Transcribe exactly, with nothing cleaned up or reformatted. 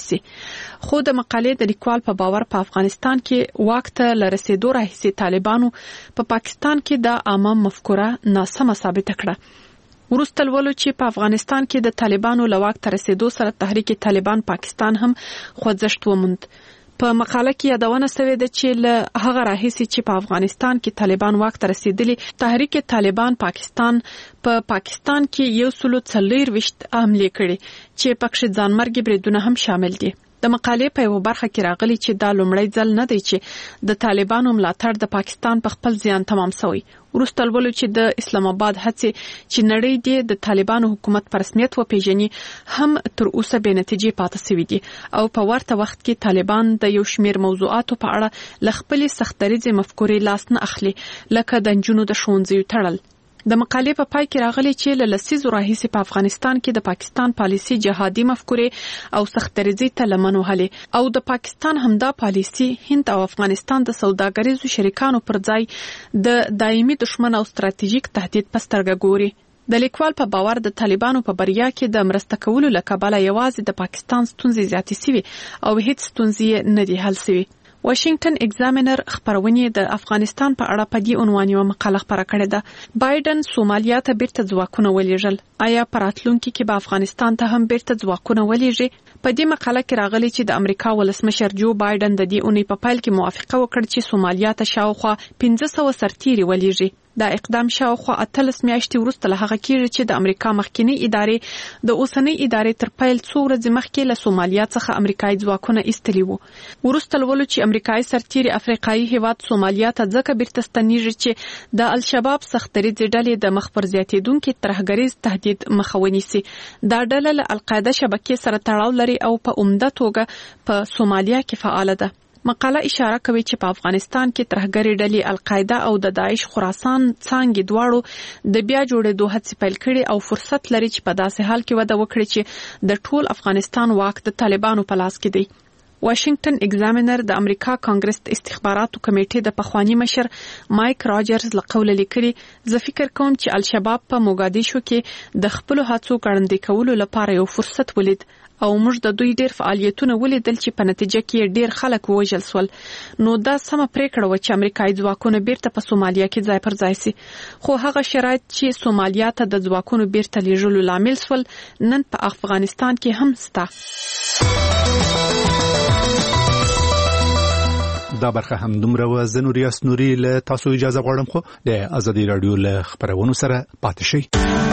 ونیسي. خو د مقالې د لیکوال په باور په افغانستان کې واک ته لرسېدو راهیسې طالبانو په پاکستان کې د عامه مفکوره ناسمه ثابته کړه. وروسته لولو چې په افغانستان کې د طالبانو له واک ته رسېدو سره تحریک طالبان پاکستان هم خوځښت وموند. په مقاله کې یادونه شوې ده چې له هغه راهیسې چې په افغانستان کې طالبان واک ته رسیدلي، تحریک طالبان پاکستان په پا پاکستان کې یو سلو څلورویشت حملې کړي چې پکې ځانمرګي بریدونه هم شامل دي. د مقالې په یو برخه کې راغلي چې دا لومړی ځل نه دی چې د طالبانو ملاتړ د پاکستان په خپل زیان تمام شوی. وروسته لولو چې د اسلام آباد هڅې چې نړۍ دې د طالبانو حکومت په رسمیت وپیژني هم تر اوسه بې نتیجې پاتې شوي دي او په ورته وخت کې طالبان د یو شمیر موضوعاتو په اړه له خپلې سختدریځې مفکورې لاس نه اخلي، لکه د نجونو د ښوونځیو تړل. د مقالې په پای کې راغلي چې له لسیزو راهیسې په افغانستان کې د پاکستان پالیسي جهادي مفکورې او سختدریځۍ ته لمن وهلې او د پاکستان همدا پالیسي هند او افغانستان د سوداګریزو شریکانو پر ځای د دایمي دشمن او ستراتیژیک تهدید په سترګه ګوري. د لیکوال په باور د طالبانو په بریا کې د مرسته کولو له کبله یوازې د پاکستان ستونزې زیاتې شوي او هیڅ ستونزې نه دي حل شوي. واشنگټن ایگزامینر خبرونه د افغانستان په اړه په دې عنوان یو مقاله خبره کړې ده. بایدن سومالیا ته بیرته ځواکونه ولېږل. آیا په راتلونکي کې به افغانستان ته هم بیرته ځواکونه ولېږي؟ په دې مقاله کې راغلي چې د امریکا ولسمشر جو بایدن د دې اونۍ په پیل کې موافقه وکړه چې سومالیا ته شاوخوا پنځه سوه سرتیري ولېږي. دا اقدام شاوخوا اتلس میاشتې وروسته له هغه کېږي چې د امریکا مخکینی ادارې د اوسنۍ ادارې تر پیل څو ورځې مخکې له سومالیا څخه امریکایي ځواکونه ایستلي وو. وروسته لولو چې امریکایي سرتیري افریقایي هیواد سومالیا ته ځکه بیرته ستنیږي چې د الشباب سختدریځې ډلې د مخ پر زیاتېدونکي ترهګریز تهدید مخه ونیسي. دا ډله له القاعده شبکې سره تړاو لري او په عمده توګه په سومالیا کې فعال ده. مقاله اشاره کوي چې په افغانستان کې ترهګري ډلې القاعده او د داعش خراسان څانګې دواړو د بیا جوړېدو هڅې پیل کړي او فرصت لري چې په داسې حال کې وده وکړي چې د ټول افغانستان واک د طالبانو په لاس کې دی. واشنگټن ایگزامینر د امریکا کانګرس د استخباراتو کمیټې د پخوانی مشر مایک راجرز له قوله لیکلي، زه فکر کوم چې الشباب په موګادیشو کې د خپل هڅو ګړندې کولو لپاره یو فرصت ولید او موږ د دوی ډیر فعالیتونه ولیدل چې په نتیجه کې ډیر خلک ووژل شول. نو دا سمه پریکړه و چې امریکایي ځواکونه بیرته په سومالیا کې ځای پر ځای سي. خو هغه شرایط چې سومالیا ته د ځواکونو بیرته لیږلو لامل شول نن په افغانستان کې هم سته. دا برخه هم دومره و. زه نوریاس نوري له تاسو اجازه غواړم خو د ازادي رادیو له خبرونو سره پاتې شئ.